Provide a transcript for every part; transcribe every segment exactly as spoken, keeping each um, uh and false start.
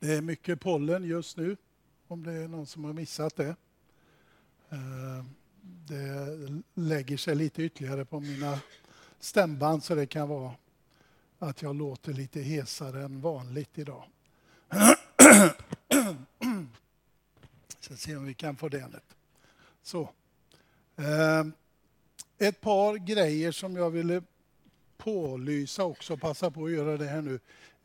Det är mycket pollen just nu, om det är någon som har missat det. Det lägger sig lite ytterligare på mina stämband, så det kan vara att jag låter lite hesare än vanligt idag. Så se om vi kan få det. Så. Ett par grejer som jag ville pålysa också, passa på att göra det här nu.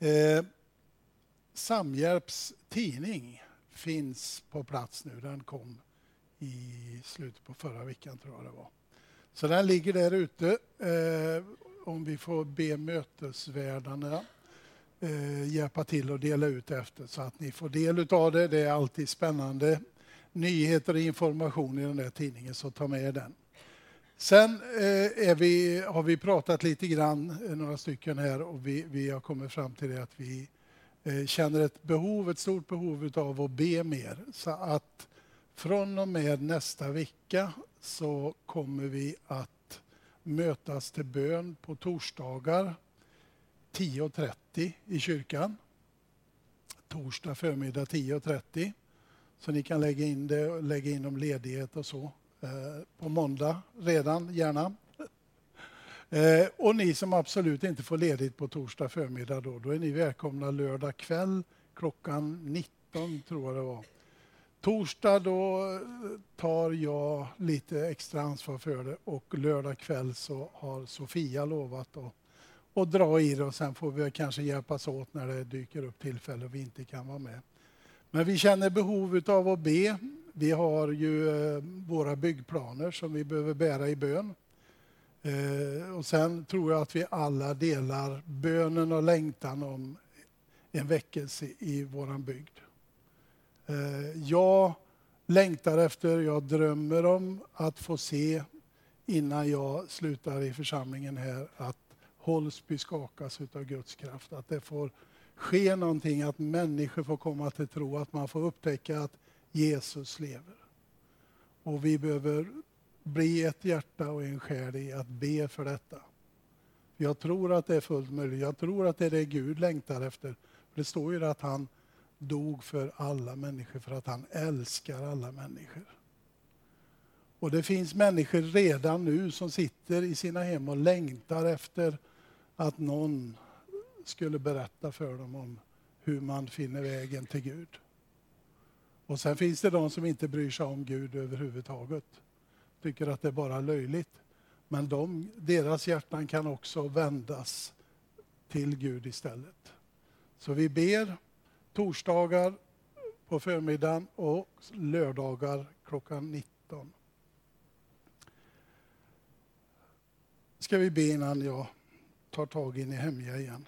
Samhjälps tidning finns på plats nu. Den kom i slutet på förra veckan, tror jag det var. Så den ligger där ute. Eh, om vi får be mötesvärdarna eh, hjälpa till och dela ut efter, så att ni får del av det. Det är alltid spännande nyheter och information i den där tidningen, så ta med den. Sen eh, är vi, har vi pratat lite grann, några stycken här, och vi, vi har kommit fram till det att vi eh, känner ett behov, ett stort behov av att be mer. Så att från och med nästa vecka så kommer vi att mötas till bön på torsdagar tio och trettio i kyrkan. Torsdag förmiddag tio och trettio. Så ni kan lägga in det, lägga in om ledighet och så. Eh, på måndag redan, gärna. Eh, och ni som absolut inte får ledigt på torsdag förmiddag då, då är ni välkomna lördag kväll klockan nitton, tror jag det var. Torsdag då tar jag lite extra ansvar för det, och lördag kväll så har Sofia lovat att, att dra i det, och sen får vi kanske hjälpas åt när det dyker upp tillfälle och vi inte kan vara med. Men vi känner behov av att be. Vi har ju våra byggplaner som vi behöver bära i bön. Och sen tror jag att vi alla delar bönen och längtan om en väckelse i våran bygd. Jag längtar efter, jag drömmer om att få se innan jag slutar i församlingen här att Hållsby skakas av Guds kraft. Att det får ske någonting, att människor får komma till tro, att man får upptäcka att Jesus lever. Och vi behöver bli ett hjärta och en själ i att be för detta. Jag tror att det är fullt möjligt. Jag tror att det är det Gud längtar efter. Det står ju att han dog för alla människor, för att han älskar alla människor. Och det finns människor redan nu som sitter i sina hem och längtar efter att någon skulle berätta för dem om hur man finner vägen till Gud. Och sen finns det de som inte bryr sig om Gud överhuvudtaget. Tycker att det är bara löjligt. Men de, deras hjärtan kan också vändas till Gud istället. Så vi ber torsdagar på förmiddagen och lördagar klockan nitton. Ska vi be innan jag tar tag in i Nehemja igen.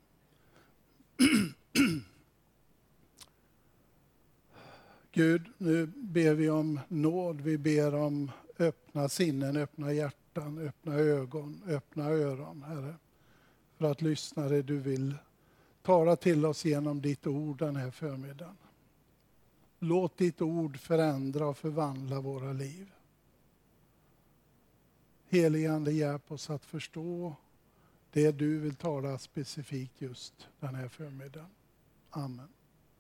Gud, nu ber vi om nåd. Vi ber om öppna sinnen, öppna hjärtan, öppna ögon, öppna öron, Herre. För att lyssna det du vill. Tala till oss genom ditt ord den här förmiddagen. Låt ditt ord förändra och förvandla våra liv. Helige Ande, hjälp oss att förstå det du vill tala specifikt just den här förmiddagen. Amen.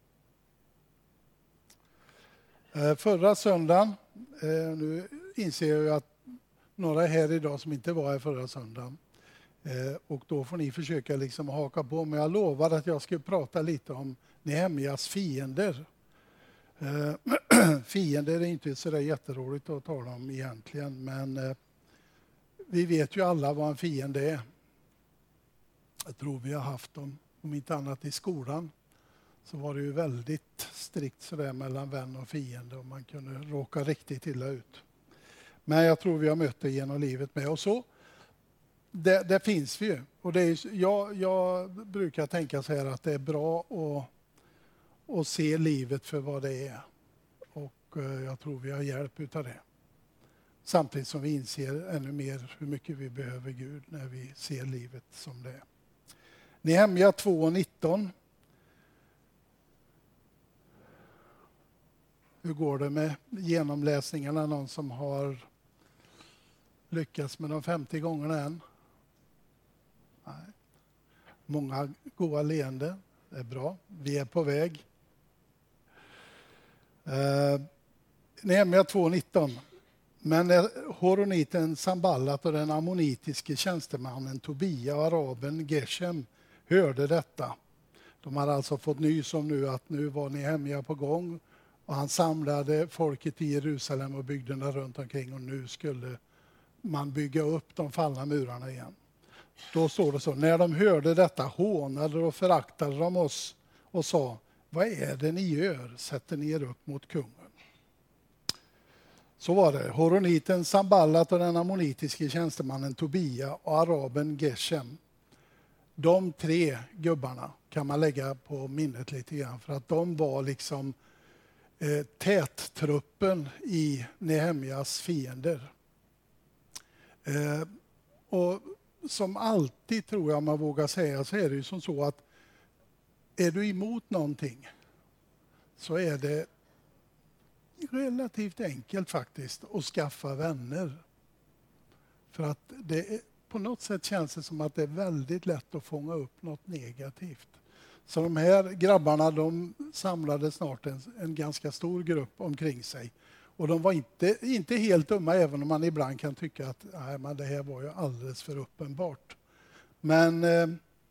Förra söndagen, nu inser jag att några är här idag som inte var här förra söndagen. Och då får ni försöka liksom haka på. Men jag lovade att jag skulle prata lite om Nehemjas fiender. Fiender är inte så där jätteroligt att tala om egentligen. Men vi vet ju alla vad en fiende är. Jag tror vi har haft dem, om inte annat i skolan. Så var det ju väldigt strikt sådär mellan vän och fiende. Och man kunde råka riktigt illa ut. Men jag tror vi har mött det genom livet med. Och så, det, det finns vi ju. Och det är, jag, jag brukar tänka så här att det är bra att, att se livet för vad det är. Och jag tror vi har hjälp utav det. Samtidigt som vi inser ännu mer hur mycket vi behöver Gud när vi ser livet som det är. Nehemja två nitton. Hur går det med genomläsningarna? Någon som har lyckats med de femtio gångerna än? Nej. Många goda leende. Det är bra. Vi är på väg. Eh, Nehemja två nitton. Men när horoniten Samballat och den ammonitiske tjänstemannen Tobia och araben Geshem hörde detta. De hade alltså fått nys om nu att nu var Nehemja på gång. Och han samlade folket i Jerusalem och bygderna runt omkring och nu skulle man bygga upp de fallna murarna igen. Då står det så, när de hörde detta hånade och föraktade de oss och sa, vad är det ni gör? Sätter ni er upp mot kungen? Så var det. Horoniten Samballat och den ammonitiske tjänstemannen Tobia och araben Geshem. De tre gubbarna kan man lägga på minnet lite grann för att de var liksom eh, tättruppen i Nehemjas fiender. Eh, och som alltid tror jag man vågar säga så är det ju som så att är du emot någonting så är det relativt enkelt faktiskt att skaffa vänner. För att det är, på något sätt känns det som att det är väldigt lätt att fånga upp något negativt. Så de här grabbarna de samlade snart en, en ganska stor grupp omkring sig. Och de var inte, inte helt dumma även om man ibland kan tycka att nej, men det här var ju alldeles för uppenbart. Men eh,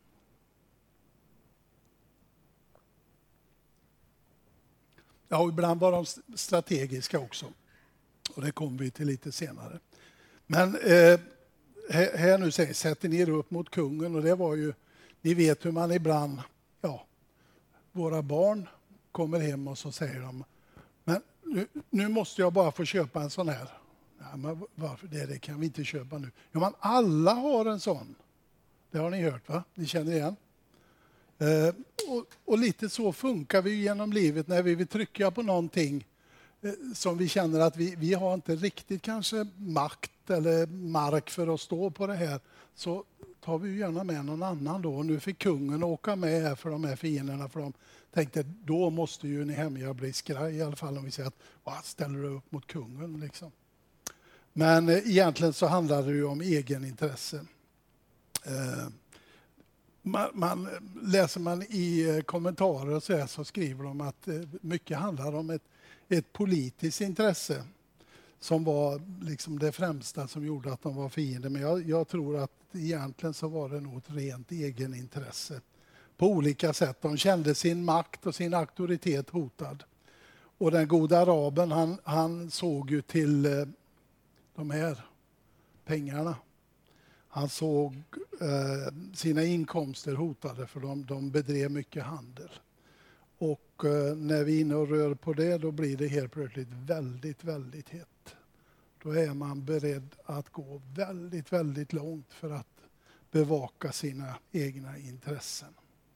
ja, och ibland var de strategiska också. Och det kommer vi till lite senare. Men eh, här, här nu säger sätter ni er upp mot kungen och det var ju, ni vet hur man ibland, ja, våra barn kommer hem och så säger de, men nu, nu måste jag bara få köpa en sån här. Ja, men varför det, det kan vi inte köpa nu. Ja, men alla har en sån. Det har ni hört va? Ni känner igen. Eh, och, och lite så funkar vi genom livet när vi vill trycka på någonting eh, som vi känner att vi, vi har inte riktigt kanske makt eller mark för att stå på det här. Så tar vi gärna med någon annan då. Och nu fick kungen åka med här för de här fienderna för de tänkte då måste ju Nehemja bli skraj i alla fall om vi säger att vad ställer du upp mot kungen liksom. Men eh, egentligen så handlar det ju om egenintresse. Eh, Man, man, läser man i kommentarer så, här, så skriver de att mycket handlar om ett, ett politiskt intresse som var liksom det främsta som gjorde att de var fiender. Men jag, jag tror att egentligen så var det nog ett rent egenintresse på olika sätt. De kände sin makt och sin auktoritet hotad. Och den goda araben han, han såg ju till eh, de här pengarna. Han såg eh, sina inkomster hotade för de, de bedrev mycket handel. Och eh, när vi är inne och rör på det då blir det helt plötsligt väldigt, väldigt hett. Då är man beredd att gå väldigt, väldigt långt för att bevaka sina egna intressen.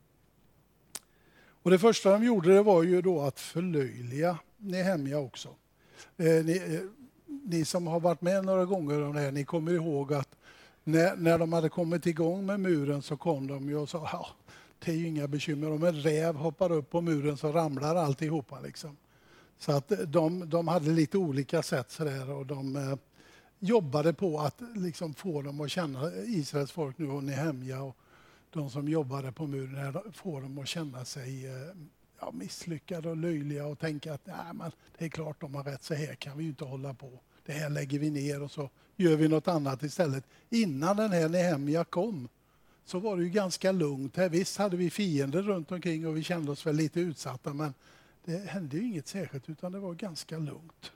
Och det första de gjorde det var ju då att förlöjliga Nehemja också. Eh, ni, eh, ni som har varit med några gånger om det här, ni kommer ihåg att När, när de hade kommit igång med muren så kom de ju och sa ja, det är ju inga bekymmer. Om en räv hoppar upp på muren så ramlar alltihopa. Liksom. Så att de, de hade lite olika sätt så där, och de eh, jobbade på att liksom, få dem att känna, Israels folk nu och Nehemja och de som jobbade på muren här, få dem att känna sig eh, ja, misslyckade och löjliga och tänka att nej, men det är klart de har rätt, så här kan vi ju inte hålla på. Det här lägger vi ner och så gör vi något annat istället. Innan den här Nehemja kom så var det ju ganska lugnt. Här, visst hade vi fiender runt omkring och vi kände oss väl lite utsatta, men det hände ju inget särskilt utan det var ganska lugnt.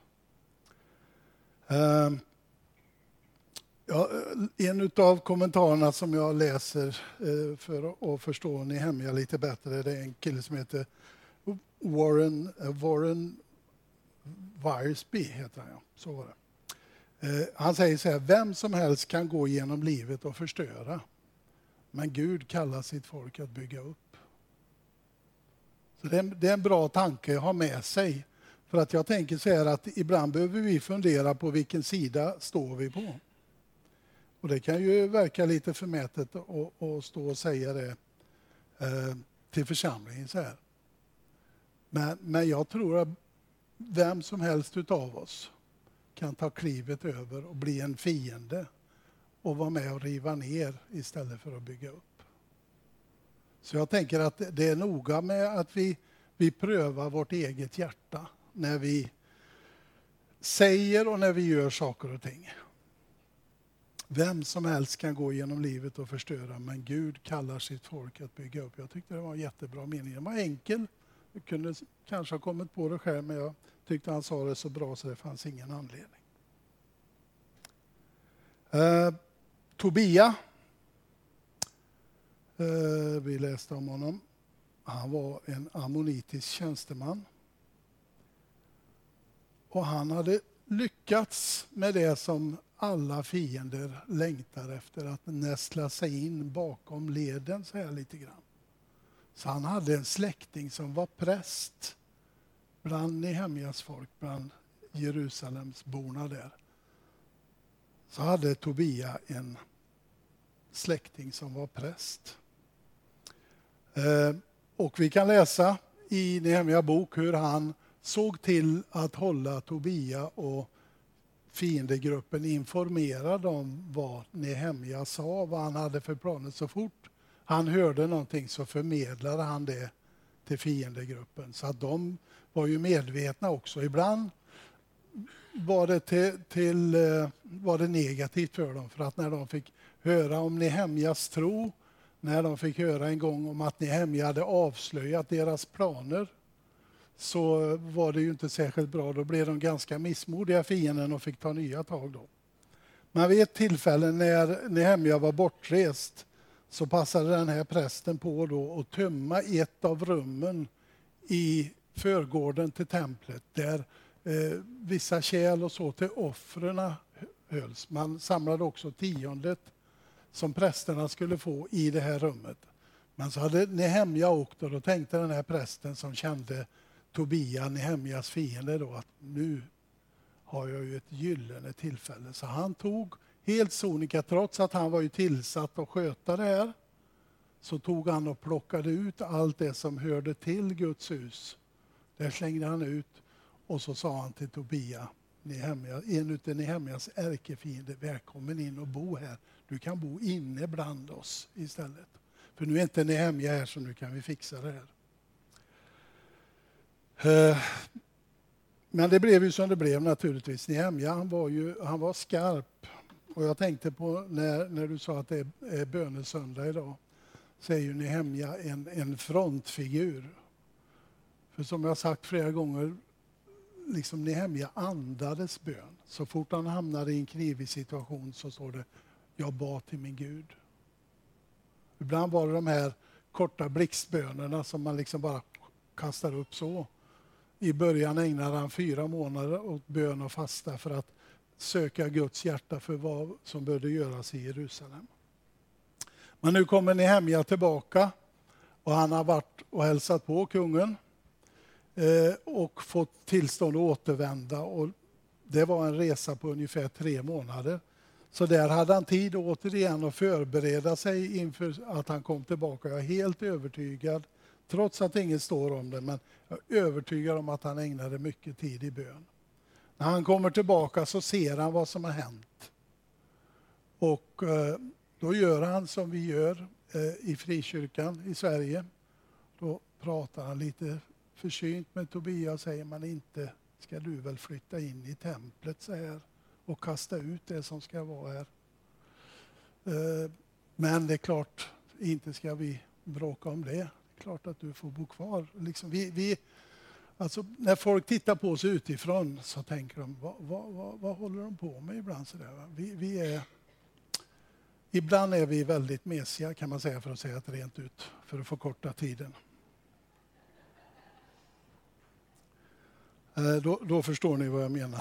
Uh, ja, en av kommentarerna som jag läser uh, för att förstå Nehemja lite bättre, det är en kille som heter Warren, uh, Warren Wiersbe heter han, ja. Så var det. Eh, han säger så här, vem som helst kan gå genom livet och förstöra. Men Gud kallar sitt folk att bygga upp. Så det är, det är en bra tanke att ha med sig. För att jag tänker så här att ibland behöver vi fundera på vilken sida står vi på. Och det kan ju verka lite förmätet att, att stå och säga det eh, till församlingen så här. Men, men jag tror att vem som helst utav oss kan ta klivet över och bli en fiende och vara med och riva ner istället för att bygga upp. Så jag tänker att det är noga med att vi, vi prövar vårt eget hjärta när vi säger och när vi gör saker och ting. Vem som helst kan gå genom livet och förstöra, men Gud kallar sitt folk att bygga upp. Jag tyckte det var en jättebra mening. Den var enkel. Jag kunde kanske ha kommit på det själv, men jag tyckte han sa det så bra så det fanns ingen anledning. Eh, Tobia. Eh, vi läste om honom. Han var en ammonitisk tjänsteman. Och han hade lyckats med det som alla fiender längtar efter, att nästla sig in bakom leden så här lite grann. Så han hade en släkting som var präst bland Nehemjas folk, bland Jerusalems borna där. Så hade Tobia en släkting som var präst. Eh, och vi kan läsa i Nehemja bok hur han såg till att hålla Tobia och fiendegruppen informerad om vad Nehemja sa, vad han hade för planer. Så fort han hörde någonting så förmedlade han det till fiendegruppen. Så att de var ju medvetna också. Ibland var det, till, till, var det negativt för dem, för att när de fick höra om Nehemjas tro, när de fick höra en gång om att Nehemja hade avslöjat deras planer, så var det ju inte särskilt bra. Då blev de ganska missmodiga, fienden, och fick ta nya tag då. Men vid ett tillfälle när Nehemja var bortrest så passade den här prästen på då att tömma ett av rummen i förgården till templet, där eh, vissa kärl och så till offren hölls. Man samlade också tiondet som prästerna skulle få i det här rummet. Men så hade Nehemja åkt, och då tänkte den här prästen som kände Tobia, Nehemjas fiende, då, att nu har jag ju ett gyllene tillfälle. Så han tog helt sonika, trots att han var ju tillsatt att sköta det här, så tog han och plockade ut allt det som hörde till Guds hus. Där slängde han ut, och så sa han till Tobia, Nehemja, en utav Nehemjas ärkefiender, välkommen in och bo här. Du kan bo inne bland oss istället. För nu är inte Nehemja här, så nu kan vi fixa det här. Men det blev ju som det blev naturligtvis. Nehemja, han var ju han var skarp. Och jag tänkte på när, när du sa att det är bönesöndag idag, så är ju Nehemja en, en frontfigur. För som jag sagt flera gånger, liksom Nehemja andades bön. Så fort han hamnade i en knivig situation så står det, jag bad till min Gud. Ibland var det de här korta blixtbönerna som man liksom bara kastar upp så. I början ägnade han fyra månader åt bön och fasta för att söka Guds hjärta för vad som började göras i Jerusalem. Men nu kommer Nehemja tillbaka, och han har varit och hälsat på kungen eh, och fått tillstånd att återvända. Och det var en resa på ungefär tre månader. Så där hade han tid återigen att förbereda sig inför att han kom tillbaka. Jag är helt övertygad, trots att inget står om det, men jag är övertygad om att han ägnade mycket tid i bön. När han kommer tillbaka så ser han vad som har hänt. Och eh, då gör han som vi gör eh, i frikyrkan i Sverige. Då pratar han lite försynt med Tobia och säger, man inte ska du väl flytta in i templet så här och kasta ut det som ska vara här. Eh, men det är klart, inte ska vi bråka om det. Klart att du får bo kvar. Liksom vi, vi, alltså när folk tittar på oss utifrån så tänker de, vad, vad, vad, vad håller de på med ibland? Så där, vi, vi är, ibland är vi väldigt mesiga, kan man säga, för att säga det rent ut, för att förkorta tiden. Eh, då, då förstår ni vad jag menar.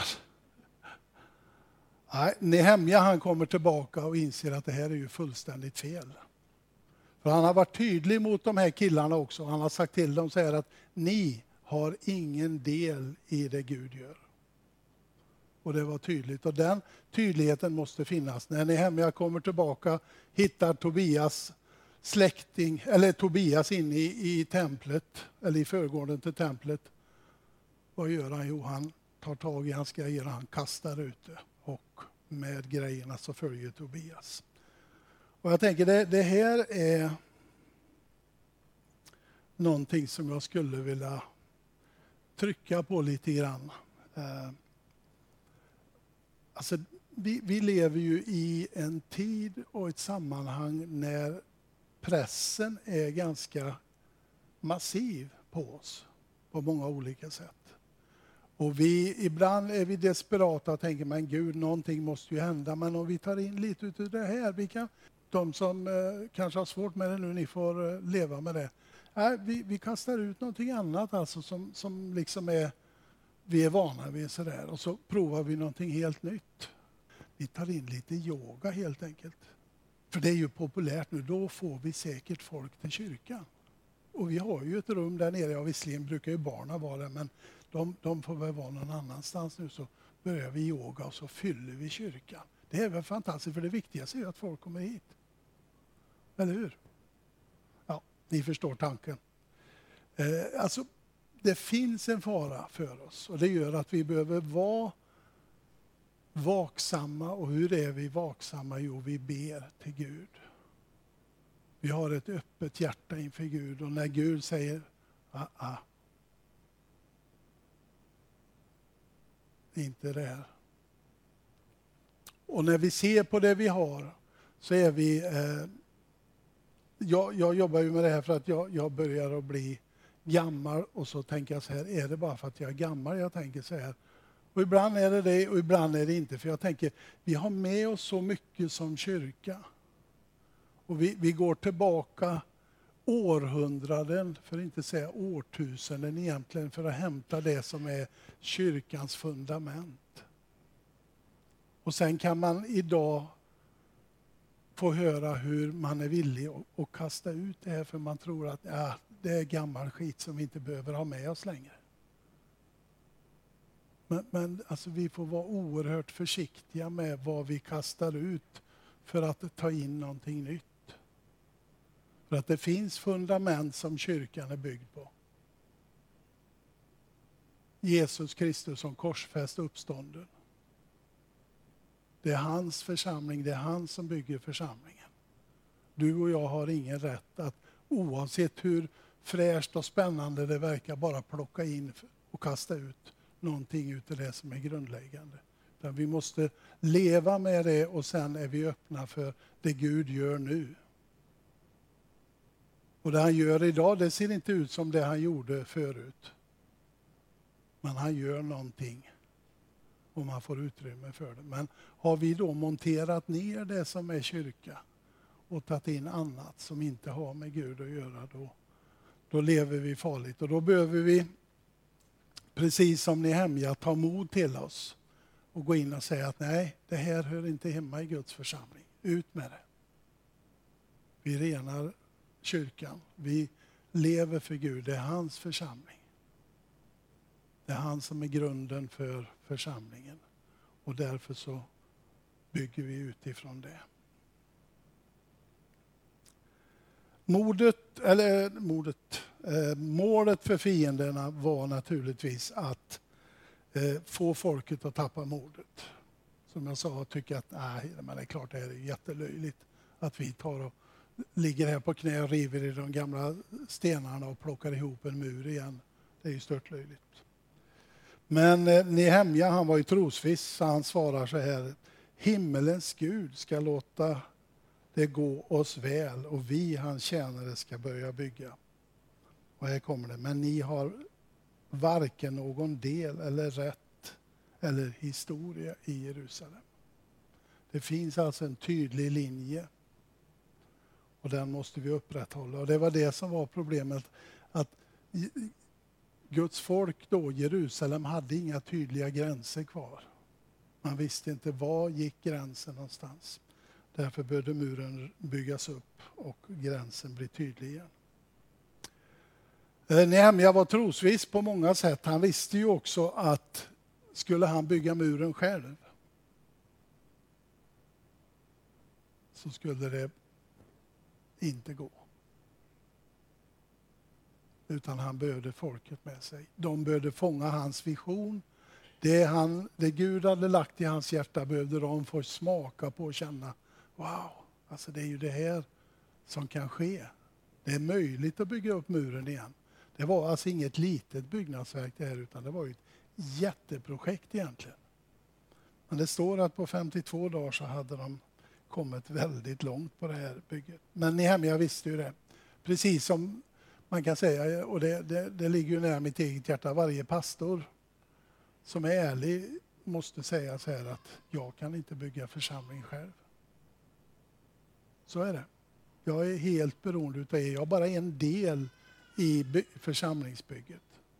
Nej, Nehemja, han kommer tillbaka och inser att det här är ju fullständigt fel. För han har varit tydlig mot de här killarna också. Han har sagt till dem så här att ni har ingen del i det Gud gör. Och det var tydligt. Och den tydligheten måste finnas. När Nehemja kommer tillbaka, hittar Tobias släkting, eller Tobias inne i, i templet, eller i förgården till templet. Vad gör han? Jo, han tar tag i hans grejer och han kastar ut det. Och med grejerna så följer Tobias. Och jag tänker det, det här är någonting som jag skulle vilja trycka på lite grann. Eh, alltså, vi, vi lever ju i en tid och ett sammanhang när pressen är ganska massiv på oss på många olika sätt. Och vi, ibland är vi desperata och tänker, men Gud, någonting måste ju hända. Men om vi tar in lite utav det här, vi kan, de som eh, kanske har svårt med det nu, ni får eh, leva med det. Äh, vi, vi kastar ut någonting annat alltså som, som liksom är, vi är vana vid sådär. Och så provar vi någonting helt nytt. Vi tar in lite yoga helt enkelt. För det är ju populärt nu, då får vi säkert folk till kyrkan. Och vi har ju ett rum där nere, ja visserligen brukar ju barnen vara där, men de, de får väl vara någon annanstans nu, så börjar vi yoga och så fyller vi kyrkan. Det är väl fantastiskt, för det viktigaste är ju att folk kommer hit. Eller hur? Ja, ni förstår tanken. Eh, alltså, det finns en fara för oss och det gör att vi behöver vara vaksamma. Och hur är vi vaksamma? Jo, vi ber till Gud. Vi har ett öppet hjärta inför Gud och när Gud säger ah, ah, inte det här. Och när vi ser på det vi har så är vi... Eh, jag, jag jobbar ju med det här för att jag, jag börjar att bli gammal och så tänker jag så här, är det bara för att jag är gammal jag tänker så här? Och ibland är det det och ibland är det inte, för jag tänker, vi har med oss så mycket som kyrka. Och vi, vi går tillbaka århundraden, för att inte säga årtusenden egentligen, för att hämta det som är kyrkans fundament. Och sen kan man idag få höra hur man är villig att, att kasta ut det här, för man tror att ja, det är gammal skit som vi inte behöver ha med oss längre. Men, men alltså, vi får vara oerhört försiktiga med vad vi kastar ut för att ta in någonting nytt. För att det finns fundament som kyrkan är byggd på. Jesus Kristus som korsfäst uppstånden. Det är hans församling, det är han som bygger församlingen. Du och jag har ingen rätt att oavsett hur fräscht och spännande det verkar bara plocka in och kasta ut någonting utav det som är grundläggande. Utan vi måste leva med det och sen är vi öppna för det Gud gör nu. Och det han gör idag, det ser inte ut som det han gjorde förut. Men han gör någonting och man får utrymme för det. Men har vi då monterat ner det som är kyrka och tagit in annat som inte har med Gud att göra, då, då lever vi farligt. Och då behöver vi, precis som Nehemja, ta mod till oss och gå in och säga att nej, det här hör inte hemma i Guds församling. Ut med det. Vi renar kyrkan. Vi lever för Gud. Det är hans församling. Det är han som är grunden för församlingen. Och därför så bygger vi utifrån det. Mordet, eller mordet, eh, målet för fienderna var naturligtvis att eh, få folket att tappa modet. Som jag sa, tycker att nej, men det är klart det är jättelöjligt att vi tar och ligger här på knä och river i de gamla stenarna och plockar ihop en mur igen. Det är ju störtlöjligt. Men eh, Nehemja, han var ju trosviss, så han svarar så här: himmelens Gud ska låta det gå oss väl och vi, hans tjänare, ska börja bygga. Och här kommer det: men ni har varken någon del eller rätt eller historia i Jerusalem. Det finns alltså en tydlig linje. Och den måste vi upprätthålla. Och det var det som var problemet. Att Guds folk då, Jerusalem, hade inga tydliga gränser kvar. Man visste inte var gick gränsen någonstans. Därför började muren byggas upp och gränsen bli tydlig igen. Nehemja var trosviss på många sätt. Han visste ju också att skulle han bygga muren själv så skulle det inte gå. Utan han behövde folket med sig. De behövde fånga hans vision. Det, han, det Gud hade lagt i hans hjärta behövde de få smaka på och känna. Wow, alltså det är ju det här som kan ske. Det är möjligt att bygga upp muren igen. Det var alltså inget litet byggnadsverk det här, utan det var ju ett jätteprojekt egentligen. Men det står att på femtiotvå dagar så hade de kommit väldigt långt på det här bygget. Men Nehemja visste ju det. Precis som man kan säga, och det, det, det ligger ju nära mitt eget hjärta, varje pastor som är ärlig måste säga så här att jag kan inte bygga församling själv. Så är det. Jag är helt beroende av er. Jag är bara en del i by- församlingsbygget.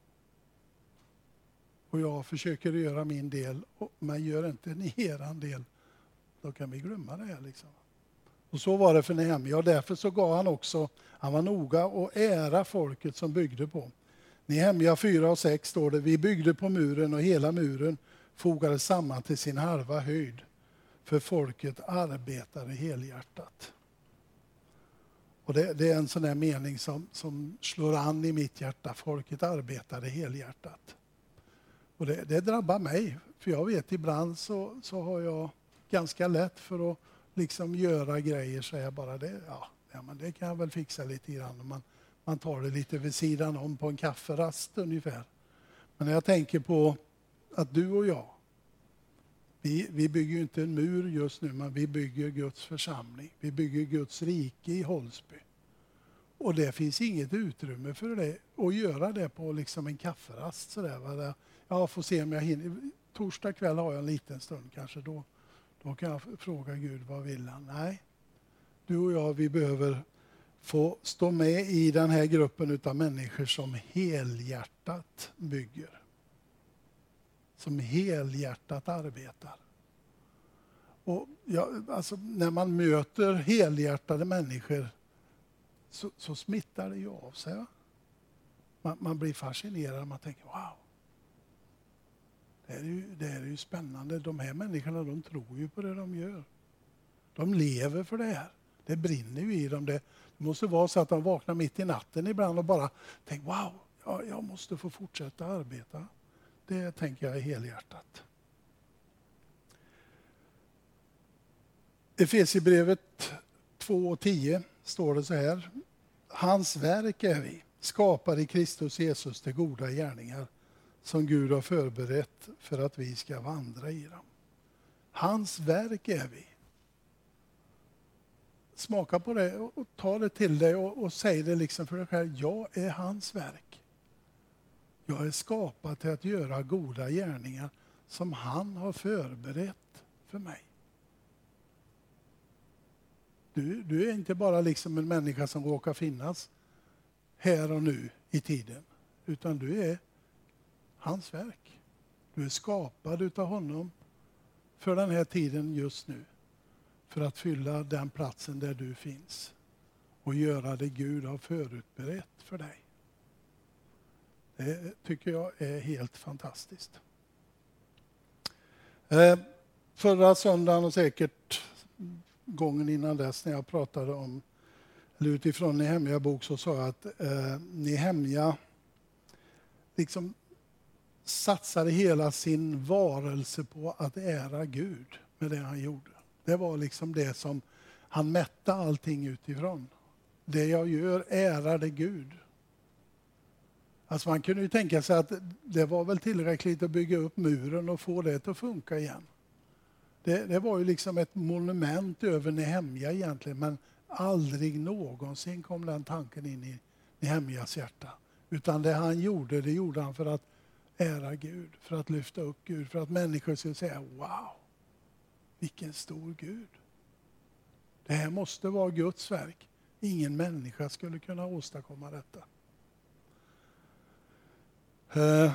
Och jag försöker göra min del, men gör inte ni eran del, då kan vi glömma det här liksom. Och så var det för Nehemja, och därför så gav han också, han var noga och ära folket som byggde på. Nehemja fyra och sex står det, vi byggde på muren och hela muren fogades samman till sin halva höjd, för folket arbetade helhjärtat. Och det, det är en sån där mening som, som slår an i mitt hjärta, folket arbetade helhjärtat. Och det, det drabbar mig, för jag vet ibland så, så har jag ganska lätt för att liksom göra grejer, så jag bara det, ja, ja men det kan jag väl fixa lite grann. Man, man tar det lite vid sidan om på en kafferast ungefär. Men när jag tänker på att du och jag, vi, vi bygger ju inte en mur just nu, men vi bygger Guds församling. Vi bygger Guds rike i Holsby. Och det finns inget utrymme för det, att göra det på liksom en kafferast. Så där, va? Jag får se om jag hinner. Torsdag kväll har jag en liten stund kanske. Då, då kan jag fråga Gud, vad vill han? Nej, du och jag, vi behöver få stå med i den här gruppen av människor som helhjärtat bygger. Som helhjärtat arbetar. Och ja, alltså, när man möter helhjärtade människor så, så smittar det ju av sig. Va? Man, man blir fascinerad, man tänker wow. Det är, ju, det är ju spännande. De här människorna, de tror ju på det de gör. De lever för det här. Det brinner ju i dem. Det, det måste vara så att de vaknar mitt i natten ibland och bara tänker wow, jag, jag måste få fortsätta arbeta. Det tänker jag är helhjärtat. Efesierbrevet två och tio står det så här. Hans verk är vi, skapade i Kristus Jesus till goda gärningar som Gud har förberett för att vi ska vandra i dem. Hans verk är vi. Smaka på det och ta det till dig och, och säg det liksom för dig själv. Jag är hans verk. Jag är skapad till att göra goda gärningar som han har förberett för mig. Du, du är inte bara liksom en människa som råkar finnas här och nu i tiden, utan du är hans verk. Du är skapad utav honom för den här tiden just nu. För att fylla den platsen där du finns. Och göra det Gud har förutberett för dig. Det tycker jag är helt fantastiskt. Eh, förra söndagen och säkert gången innan dess när jag pratade om, eller utifrån Nehemja bok, så sa jag att eh, Nehemja liksom satsade hela sin varelse på att ära Gud med det han gjorde. Det var liksom det som han mätte allting utifrån. Det jag gör ärade Gud. Alltså man kunde ju tänka sig att det var väl tillräckligt att bygga upp muren och få det att funka igen. Det, det var ju liksom ett monument över Nehemja egentligen, men aldrig någonsin kom den tanken in i Nehemjas hjärta. Utan det han gjorde, det gjorde han för att ära Gud, för att lyfta upp Gud, för att människor skulle säga wow, vilken stor Gud. Det här måste vara Guds verk. Ingen människa skulle kunna åstadkomma detta. Uh,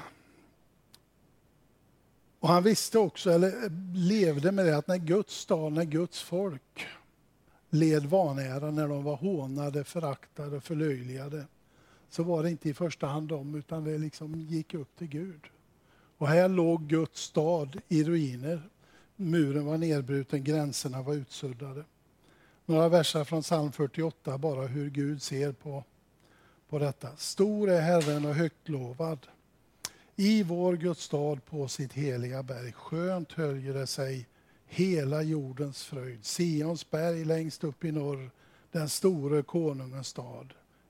och han visste också, eller levde med det, att när Guds stad, när Guds folk led vanära, när de var hånade, föraktade, förlöjligade, så var det inte i första hand dem, utan det liksom gick upp till Gud. Och här låg Guds stad i ruiner. Muren var nedbruten, gränserna var utsuddade. Några verser från psalm fyrtioåtta, bara hur Gud ser på, på detta. Stor är Herren och högt lovad. I vår Guds stad på sitt heliga berg. Skönt höljer det sig hela jordens fröjd. Sions berg längst upp i norr, den store konungens stad.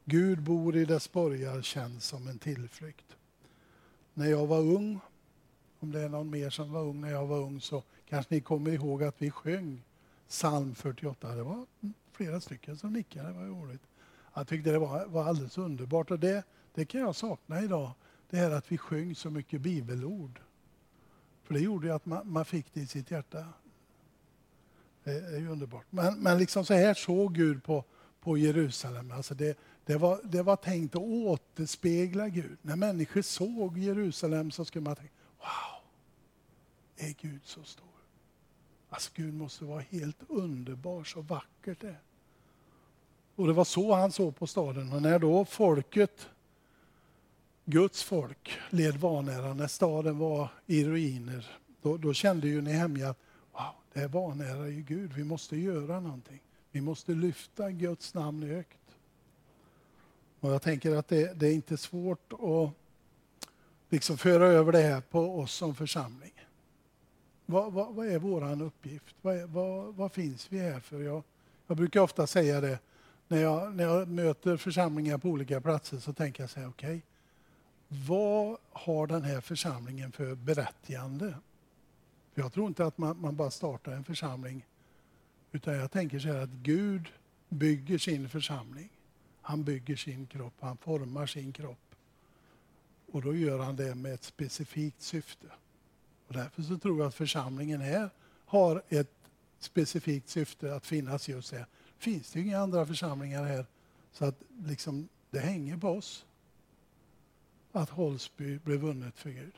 Gud bor i dess borgar, känns som en tillflykt. När jag var ung, om det är någon mer som var ung när jag var ung, så kanske ni kommer ihåg att vi sjöng psalm fyrtioåtta. Det var flera stycken som nickade, det var roligt. Jag tyckte det var, var alldeles underbart, och det, det kan jag sakna idag. Det här att vi sjöng så mycket bibelord. För det gjorde ju att man, man fick det i sitt hjärta. Det är ju underbart. Men, men liksom så här såg Gud på, på Jerusalem. Alltså det, det, var, det var tänkt att återspegla Gud. När människor såg Jerusalem så skulle man tänka, wow, är Gud så stor? Alltså Gud måste vara helt underbar, så vackert det. Och det var så han såg på staden. Och när då folket, Guds folk, led vanära, när staden var i ruiner, då, då kände ju Nehemja att wow, det är vanära i Gud. Vi måste göra någonting. Vi måste lyfta Guds namn högt. Och jag tänker att det, det är inte svårt att liksom föra över det här på oss som församling. Vad, vad, vad är våran uppgift? Vad, är, vad, vad finns vi här för? Jag, jag brukar ofta säga det när jag, när jag möter församlingar på olika platser, så tänker jag så här, okej, okay, vad har den här församlingen för berättigande? För jag tror inte att man, man bara startar en församling, utan jag tänker så här att Gud bygger sin församling. Han bygger sin kropp, han formar sin kropp. Och då gör han det med ett specifikt syfte. Och därför så tror jag att församlingen här har ett specifikt syfte att finnas just här. Finns det inga andra församlingar här, så att liksom det hänger på oss att Holsby blev vunnet för Gud.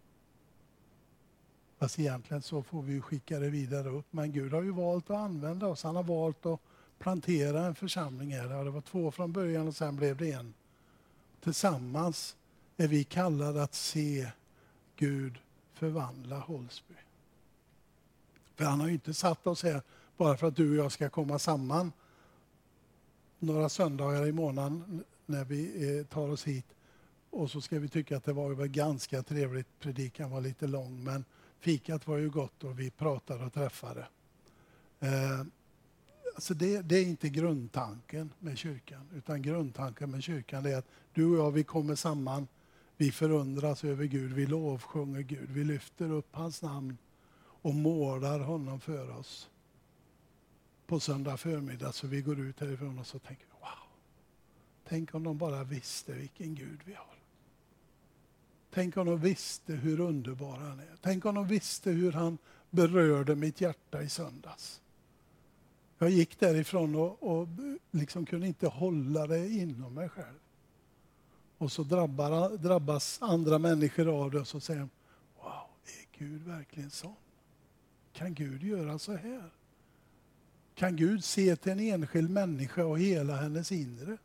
Fast egentligen så får vi skicka det vidare upp. Men Gud har ju valt att använda oss. Han har valt att plantera en församling här. Det var två från början och sen blev det en. Tillsammans är vi kallade att se Gud förvandla Holsby. För han har ju inte satt oss här bara för att du och jag ska komma samman några söndagar i månaden när vi tar oss hit. Och så ska vi tycka att det var väl ganska trevligt. Predikan var lite lång, men fikat var ju gott och vi pratade och träffade. Eh, alltså det, det är inte grundtanken med kyrkan, utan grundtanken med kyrkan är att du och jag, vi kommer samman, vi förundras över Gud, vi lovsjunger Gud, vi lyfter upp hans namn och målar honom för oss. På söndag förmiddag så vi går ut härifrån och så tänker vi, wow, tänk om de bara visste vilken Gud vi har. Tänk om de visste hur underbar han är. Tänk om de visste hur han berörde mitt hjärta i söndags. Jag gick därifrån och, och liksom kunde inte hålla det inom mig själv. Och så drabbar, drabbas andra människor av det och så säger de, wow, är Gud verkligen sån? Kan Gud göra så här? Kan Gud se till en enskild människa och hela hennes inre?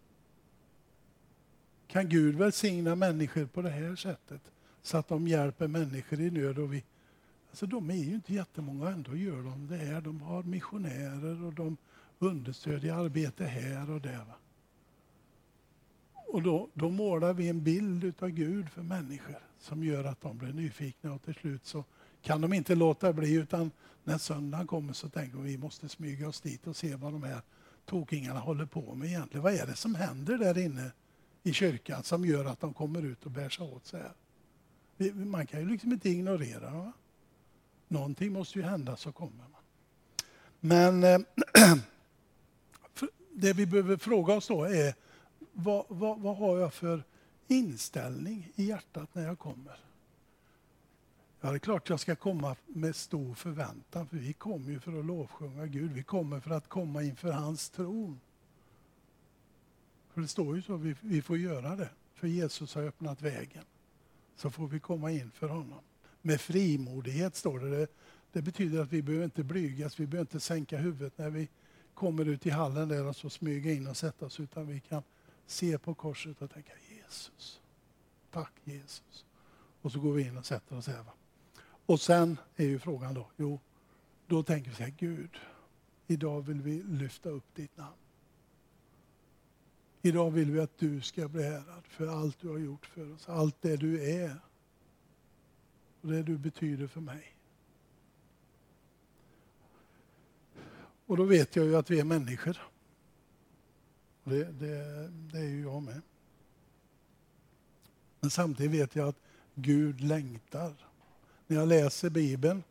Kan Gud välsigna människor på det här sättet så att de hjälper människor i nöd? Och vi, alltså de är ju inte jättemånga, ändå gör de det här. De har missionärer och de understödjer arbete här och där. Va? Och då, då målar vi en bild av Gud för människor som gör att de blir nyfikna, och till slut så kan de inte låta bli, utan när söndagen kommer så tänker vi, vi måste smyga oss dit och se vad de här tokingarna håller på med egentligen. Vad är det som händer där inne i kyrkan som gör att de kommer ut och bär sig åt så här? Man kan ju liksom inte ignorera. Va? Någonting måste ju hända, så kommer man. Men eh, det vi behöver fråga oss då är, vad, vad, vad har jag för inställning i hjärtat när jag kommer? Ja, det är klart jag ska komma med stor förväntan, för vi kommer ju för att lovsjunga Gud. Vi kommer för att komma inför hans tron. För det står ju så, vi, vi får göra det. För Jesus har öppnat vägen. Så får vi komma in för honom. Med frimodighet står det. det. Det betyder att vi behöver inte blygas, vi behöver inte sänka huvudet när vi kommer ut i hallen där och så smyga in och sätta oss. Utan vi kan se på korset och tänka, Jesus, tack Jesus. Och så går vi in och sätter oss här. Och sen är ju frågan då, jo, då tänker vi så här, Gud, idag vill vi lyfta upp ditt namn. Idag vill vi att du ska bli ärad för allt du har gjort för oss. Allt det du är. Och det du betyder för mig. Och då vet jag ju att vi är människor. Och det, det, det är ju jag med. Men samtidigt vet jag att Gud längtar. När jag läser Bibeln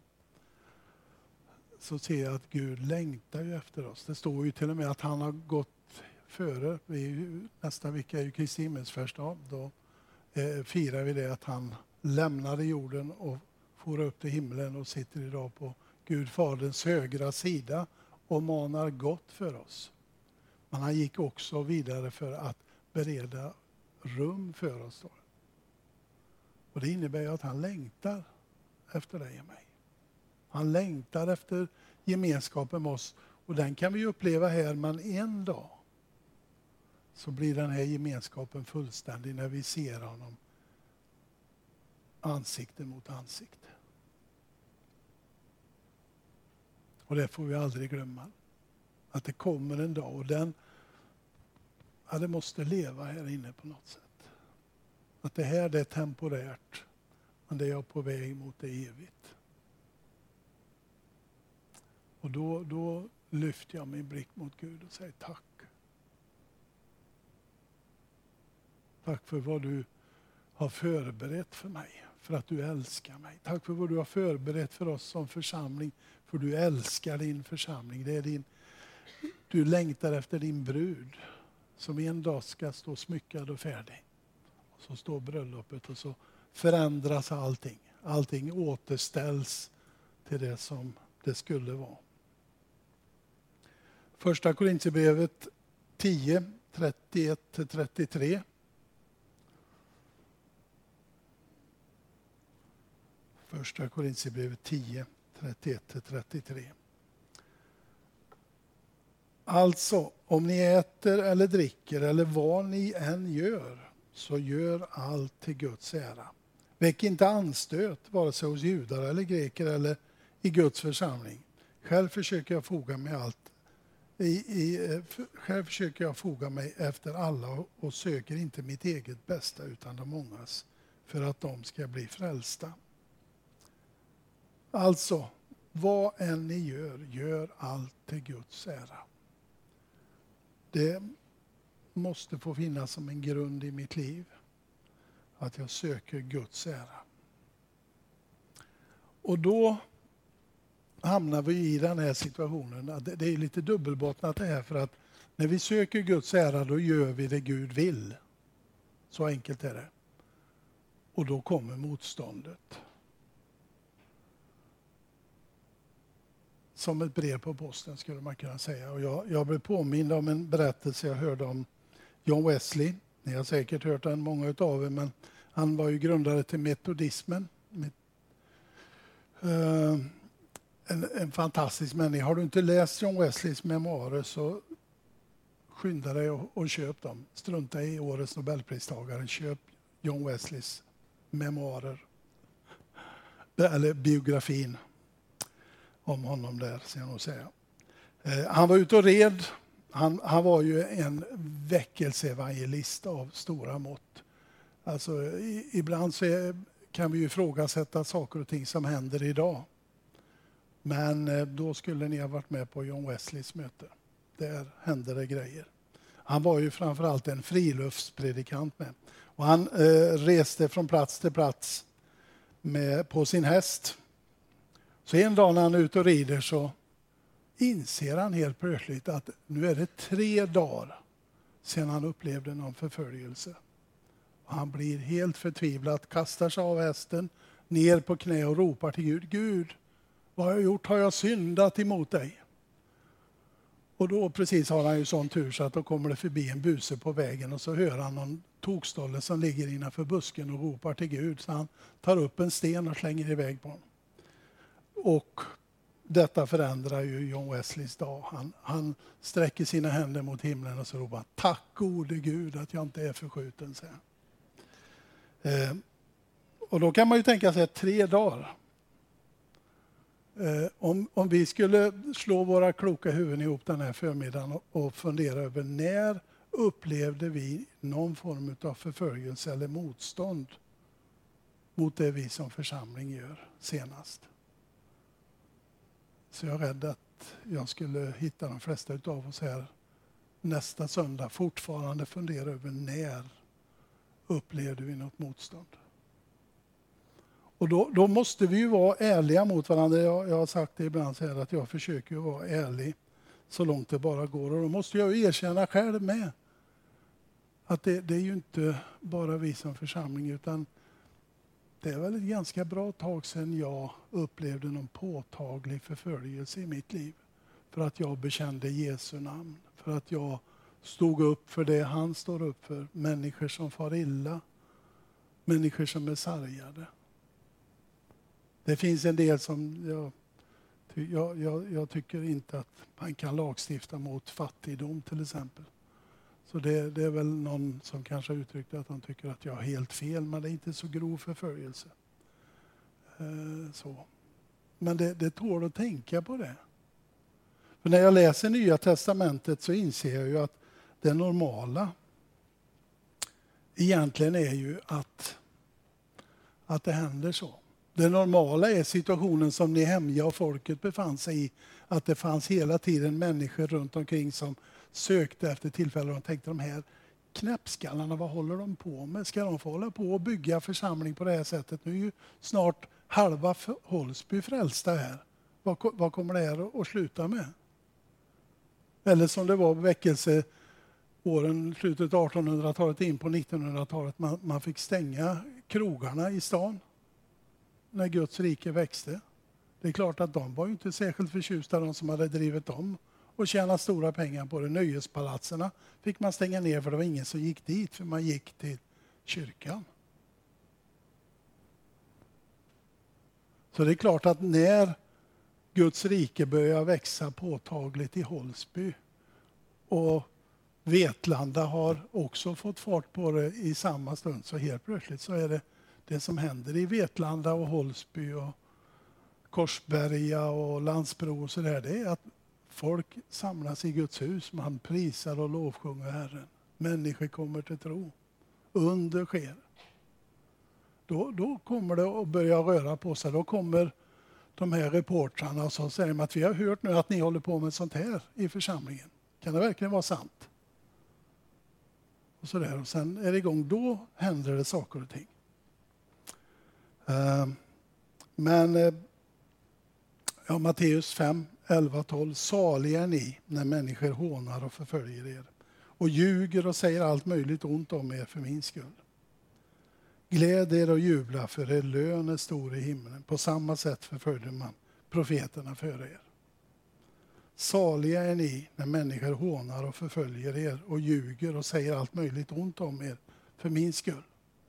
så ser jag att Gud längtar ju efter oss. Det står ju till och med att han har gått före. Vi är ju, nästa vecka är ju Kristi himmelsfärdsdag. Då eh, firar vi det att han lämnade jorden och for upp till himlen och sitter idag på Gud faderns högra sida och manar gott för oss. Men han gick också vidare för att bereda rum för oss. Då. Och det innebär ju att han längtar efter dig och mig. Han längtar efter gemenskapen med oss. Och den kan vi uppleva här, men en dag så blir den här gemenskapen fullständig när vi ser honom ansikte mot ansikte. Och det får vi aldrig glömma. Att det kommer en dag och den ja, det måste leva här inne på något sätt. Att det här det är temporärt, men det är jag på väg mot det evigt. Och då, då lyfter jag min blick mot Gud och säger tack. Tack för vad du har förberett för mig, för att du älskar mig. Tack för vad du har förberett för oss som församling, för du älskar din församling. Det är din, du längtar efter din brud som en dag ska stå smyckad och färdig. Och så står bröllopet och så förändras allting. Allting återställs till det som det skulle vara. Första Korintierbrevet tio, trettioett till trettiotre. Första Korintierbrevet tio, trettioett till trettiotre. Alltså, om ni äter eller dricker eller vad ni än gör, så gör allt till Guds ära. Väck inte anstöt, vare sig hos judar eller greker eller i Guds församling. Själv försöker jag foga mig allt. I, i, själv försöker jag foga mig efter alla och, och söker inte mitt eget bästa utan de mångas, för att de ska bli frälsta. Alltså, vad än ni gör, gör allt till Guds ära. Det måste få finnas som en grund i mitt liv. Att jag söker Guds ära. Och då hamnar vi i den här situationen. Det är lite dubbelbottnat det här, för att när vi söker Guds ära, då gör vi det Gud vill. Så enkelt är det. Och då kommer motståndet. Som ett brev på posten skulle man kunna säga. Och jag, jag blev påmind om en berättelse jag hörde om John Wesley. Ni har säkert hört den, många av er, men han var ju grundare till metodismen. Uh, en, en fantastisk människa. Har du inte läst John Wesleys memoarer så skynda dig och, och köp dem. Strunta i årets Nobelpristagare. Köp John Wesleys memoarer. Eller biografin om honom där, ska jag nog säga. Uh, han var ute och red. Han, han var ju en väckelseevangelist av stora mått. Alltså, i, ibland så är, kan vi ju ifrågasätta saker och ting som händer idag. Men eh, då skulle ni ha varit med på John Wesleys möte. Där hände det grejer. Han var ju framförallt en friluftspredikant med. Och han eh, reste från plats till plats med, på sin häst. Så en dag när han är ute och rider så inser han helt plötsligt att nu är det tre dagar sedan han upplevde någon förföljelse. Och han blir helt förtvivlad, kastar sig av hästen, ner på knä och ropar till Gud. Gud, vad har jag gjort? Har jag syndat emot dig? Och då precis har han ju sån tur så att då kommer det förbi en buse på vägen och så hör han någon tokstolle som ligger innanför busken och ropar till Gud. Så han tar upp en sten och slänger iväg på honom. Och detta förändrar ju John Wesleys dag. Han, han sträcker sina händer mot himlen och så ropar: tack gode Gud att jag inte är förskjuten. Så. Eh, och då kan man ju tänka sig tre dagar. Eh, om, om vi skulle slå våra kloka huvuden ihop den här förmiddagen och, och fundera över när upplevde vi någon form av förföljelse eller motstånd mot det vi som församling gör senast. Så jag är rädd att jag skulle hitta de flesta av oss här nästa söndag fortfarande fundera över när upplevde vi något motstånd. Och då, då måste vi ju vara ärliga mot varandra. Jag, jag har sagt det ibland så här att jag försöker vara ärlig så långt det bara går. Och då måste jag ju erkänna själv med att det, det är ju inte bara vi som församling, utan det är väl ett ganska bra tag sedan jag upplevde någon påtaglig förföljelse i mitt liv. För att jag bekände Jesu namn. För att jag stod upp för det han står upp för. Människor som far illa. Människor som är sargade. Det finns en del som... Jag, jag, jag, jag tycker inte att man kan lagstifta mot fattigdom till exempel. Så det, det är väl någon som kanske har uttryckt att de tycker att jag har helt fel. Men det är inte så grov förföljelse. Eh, så. Men det, det tål att tänka på det. För när jag läser Nya testamentet så inser jag ju att det normala egentligen är ju att, att det händer så. Det normala är situationen som Nehemja och folket befann sig i. Att det fanns hela tiden människor runt omkring som sökte efter tillfällen och tänkte de här knäppskallarna, vad håller de på med? Ska de få hålla på och bygga församling på det här sättet? Nu är ju snart halva Hållsby frälsta här. Vad, vad kommer det här att sluta med? Eller som det var väckelseåren, slutet av artonhundratalet in på nittonhundratalet. Man, man fick stänga krogarna i stan när Guds rike växte. Det är klart att de var ju inte särskilt förtjusta, de som hade drivit dem och tjänat stora pengar på det. Nöjespalatserna fick man stänga ner för det var ingen som gick dit, för man gick till kyrkan. Så det är klart att när Guds rike börjar växa påtagligt i Hållsby och Vetlanda har också fått fart på det i samma stund, så helt plötsligt så är det det som händer i Vetlanda och Hållsby och Korsberga och Landsbro och så där, det är att folk samlas i Guds hus, man prisar och lovsjunger Herren. Människor kommer till tro. Under sker. Då, då kommer det att börja röra på sig. Då kommer de här reportrarna och så säger de att vi har hört nu att ni håller på med sånt här i församlingen. Kan det verkligen vara sant? Och så där. Och sen är det igång. Då händer det saker och ting. Uh, men uh, ja, Matteus fem, elva, tolv. Saliga är ni när människor hånar och förföljer er och ljuger och säger allt möjligt ont om er för min skull. Gläd er och jubla, för er lön är stor i himlen. På samma sätt förföljer man profeterna före er. Saliga är ni när människor hånar och förföljer er och ljuger och säger allt möjligt ont om er för min skull.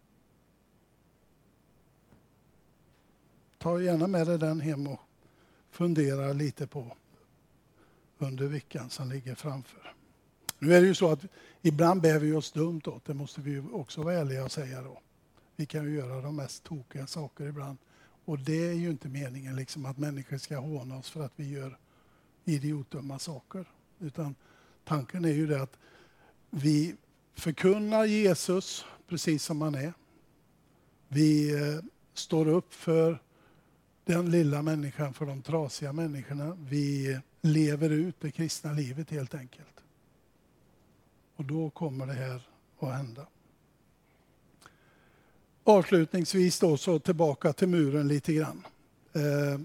Ta gärna med dig den hem och fundera lite på under veckan som ligger framför. Nu är det ju så att ibland bär vi oss dumt åt. Det måste vi ju också vara ärliga och säga då. Vi kan ju göra de mest tokiga saker ibland. Och det är ju inte meningen liksom att människor ska håna oss för att vi gör idiotdumma saker. Utan tanken är ju det att vi förkunnar Jesus precis som han är. Vi eh, står upp för den lilla människan, för de trasiga människorna. Vi lever ut det kristna livet helt enkelt. Och då kommer det här att hända. Avslutningsvis då så tillbaka till muren lite grann. Eh,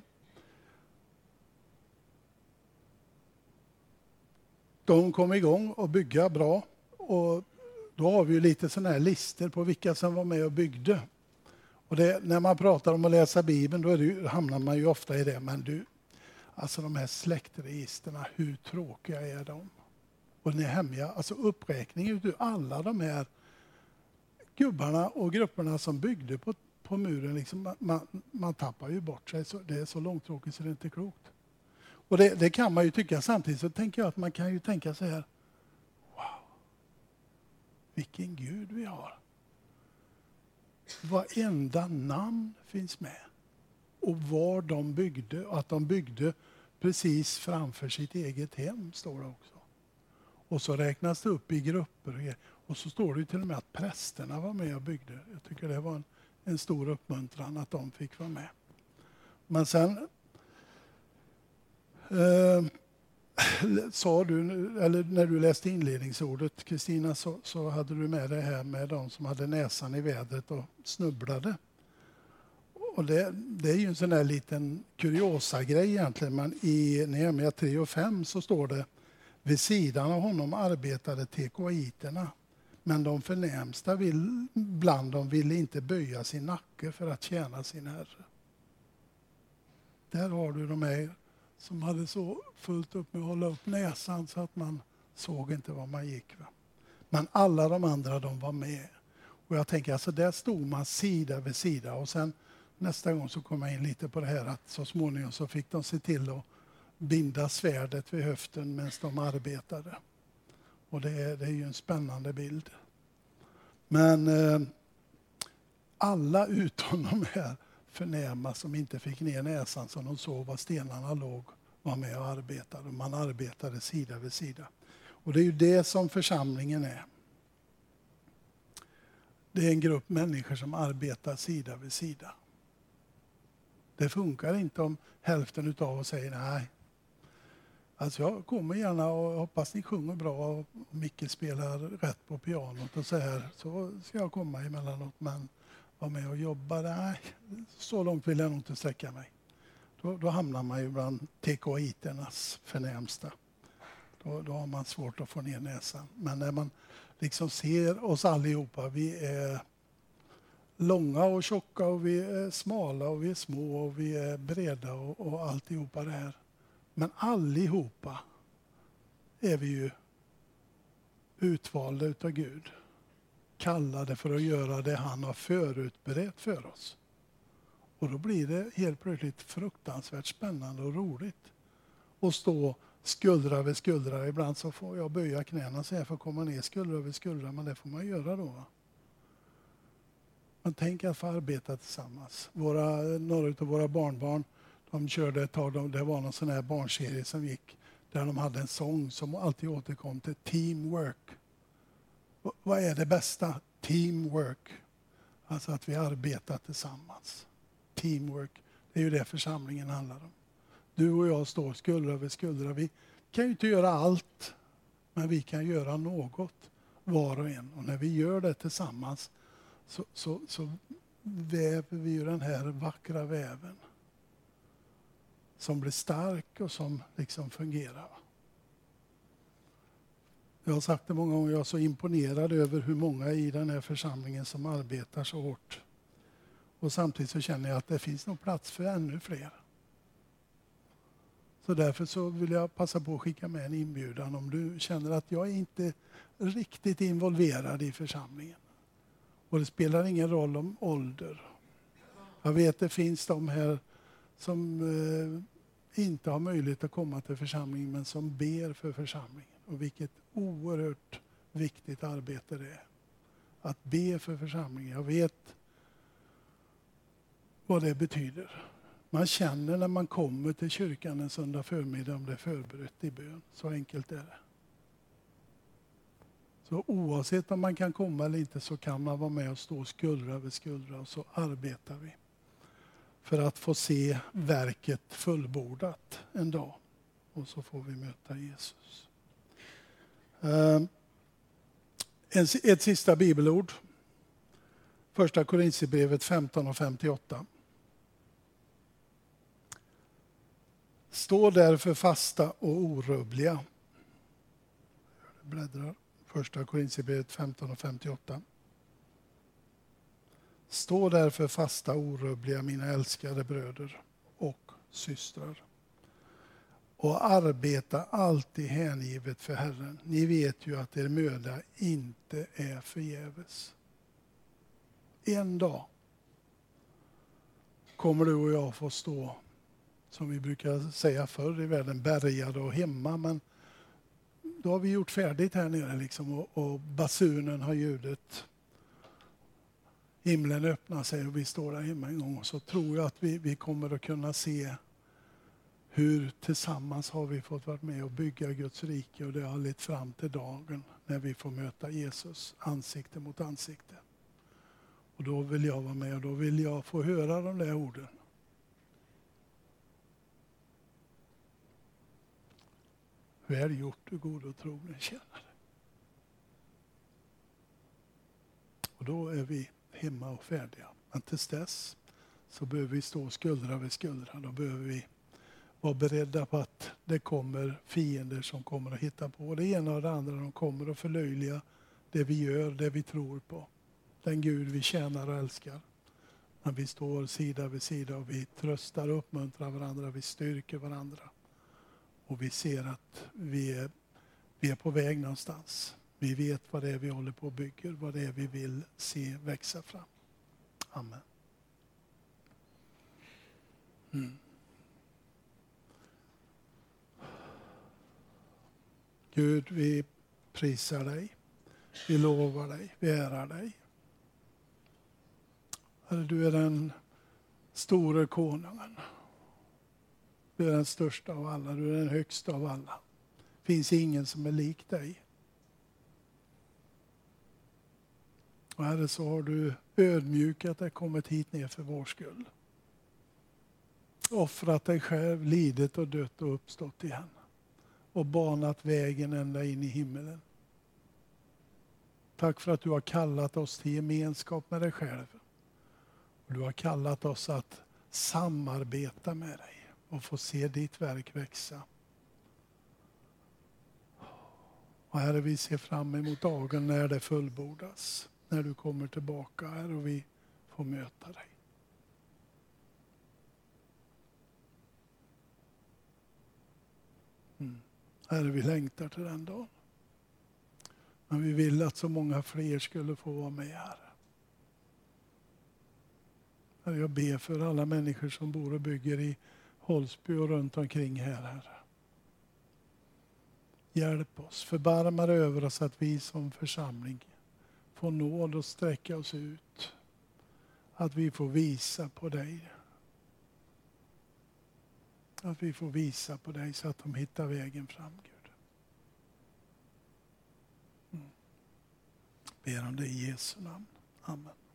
de kom igång och bygga bra. Och då har vi ju lite sådana här lister på vilka som var med och byggde. Och det, när man pratar om att läsa Bibeln då är det ju, hamnar man ju ofta i det. Men du, alltså de här släktregisterna, hur tråkiga är de? Och Nehemja, alltså uppräkningen ur alla de här gubbarna och grupperna som byggde på, på muren, liksom, man, man tappar ju bort sig. Så det är så långtråkigt så det är inte klokt. Och det, det kan man ju tycka. Samtidigt så tänker jag att man kan ju tänka så här: wow, vilken Gud vi har. Varenda namn finns med. Och var de byggde, att de byggde precis framför sitt eget hem, står det också. Och så räknas det upp i grupper. Och så står det till och med att prästerna var med och byggde. Jag tycker det var en, en stor uppmuntran att de fick vara med. Men sen eh, sa du, eller när du läste inledningsordet, Kristina, så, så hade du med det här med de som hade näsan i vädret och snubblade. Och det, det är ju en sån där liten kuriosa grej egentligen, men i Nehemja tre och fem så står det: vid sidan av honom arbetade tekoiterna, men de förnämsta vill, bland dem ville inte böja sin nacke för att tjäna sin herre. Där har du de här som hade så fullt upp med att hålla upp näsan så att man såg inte var man gick. Va? Men alla de andra, de var med. Och jag tänker, alltså där stod man sida vid sida. Och sen nästa gång så kom jag in lite på det här att så småningom så fick de se till att binda svärdet vid höften medan de arbetade. Och det är, det är ju en spännande bild. Men eh, alla utom de här förnäma som inte fick ner näsan så de såg var stenarna låg var med och arbetade. Man arbetade sida vid sida. Och det är ju det som församlingen är. Det är en grupp människor som arbetar sida vid sida. Det funkar inte om hälften av oss säger nej. Alltså jag kommer gärna och hoppas ni sjunger bra och Micke spelar rätt på pianot och så här. Så ska jag komma emellanåt, men vara med och jobba. Nej, så långt vill jag nog inte sträcka mig. Då, då hamnar man ju bland tekoiternas förnämsta. Då, då har man svårt att få ner näsan. Men när man liksom ser oss allihopa, vi är långa och tjocka och vi är smala och vi är små och vi är breda och, och alltihopa det här. Men allihopa är vi ju utvalda utav Gud. Kallade för att göra det han har förutberett för oss. Och då blir det helt plötsligt fruktansvärt spännande och roligt. Och stå skuldra vid skuldra. Ibland så får jag böja knäna så här för att komma ner skuldra vid skuldra. Men det får man göra då. Va? Man tänker att få arbeta tillsammans. Våra, några av våra barnbarn, de körde ett tag, det var någon sån här barnserie som gick. Där de hade en sång som alltid återkom till teamwork. Vad är det bästa? Teamwork. Alltså att vi arbetar tillsammans. Teamwork. Det är ju det församlingen handlar om. Du och jag står skuldra vid skuldra. Vi kan ju inte göra allt. Men vi kan göra något. Var och en. Och när vi gör det tillsammans så, så, så väver vi ju den här vackra väven. Som blir stark och som liksom fungerar. Jag har sagt det många gånger, jag är så imponerad över hur många i den här församlingen som arbetar så hårt. Och samtidigt så känner jag att det finns nog plats för ännu fler. Så därför så vill jag passa på att skicka med en inbjudan om du känner att jag är inte riktigt involverad i församlingen. Och det spelar ingen roll om ålder. Jag vet att det finns de här som eh, inte har möjlighet att komma till församlingen men som ber för församlingen. Och vilket oerhört viktigt arbete det är. Att be för församlingen. Jag vet vad det betyder. Man känner när man kommer till kyrkan en söndag förmiddag om det är förberett i bön. Så enkelt är det. Så oavsett om man kan komma eller inte så kan man vara med och stå skuldra vid skuldra och så arbetar vi. För att få se verket fullbordat en dag. Och så får vi möta Jesus. Uh, ett sista bibelord. Första Korinthierbrevet femton och femtioåtta. Stå därför fasta och orubbliga. Jag bläddrar. Första Korinthierbrevet femton och femtioåtta. Stå därför fasta och orubbliga, mina älskade bröder och systrar. Och arbeta alltid hängivet för Herren. Ni vet ju att er möda inte är förgäves. En dag kommer du och jag få stå, som vi brukar säga förr i världen, bärgade och hemma. Men då har vi gjort färdigt här nere liksom, och, och basunen har ljudet. Himlen öppnar sig och vi står där hemma en gång. Och så tror jag att vi, vi kommer att kunna se hur tillsammans har vi fått vara med och bygga Guds rike. Och det har lett fram till dagen när vi får möta Jesus ansikte mot ansikte. Och då vill jag vara med och då vill jag få höra de där orden. Väl gjort, du god och trogen tjänare. Och då är vi hemma och färdiga. Men tills dess så behöver vi stå skuldra vid skuldra. Då behöver vi vara beredda på att det kommer fiender som kommer att hitta på det ena och det andra. De kommer att förlöjliga det vi gör, det vi tror på. Den Gud vi tjänar och älskar. Men vi står sida vid sida och vi tröstar och uppmuntrar varandra. Vi styrker varandra. Och vi ser att vi är, vi är på väg någonstans. Vi vet vad det är vi håller på och bygger. Vad det är vi vill se växa fram. Amen. Mm. Gud, vi prisar dig. Vi lovar dig. Vi ärar dig. Herre, du är den store konungen. Du är den största av alla. Du är den högsta av alla. Det finns ingen som är lik dig. Och Herre, så har du ödmjukat dig, kommit hit ner för vår skull. Offrat dig själv, lidit och dött och uppstått igen. Och banat vägen ända in i himmelen. Tack för att du har kallat oss till gemenskap med dig själv. Och du har kallat oss att samarbeta med dig och få se ditt verk växa. Och Herre, vi ser fram emot dagen när det fullbordas. När du kommer tillbaka här och vi får möta dig. Mm. Herre, vi längtar till den dagen. Men vi vill att så många fler skulle få vara med här. Herre, jag ber för alla människor som bor och bygger i Holsby och runt omkring här, Herre. Hjälp oss, förbarma dig över oss att vi som församling får nåd och sträcka oss ut. Att vi får visa på dig. Att vi får visa på dig så att de hittar vägen fram, Gud. Mm. Ber om det i Jesu namn. Amen.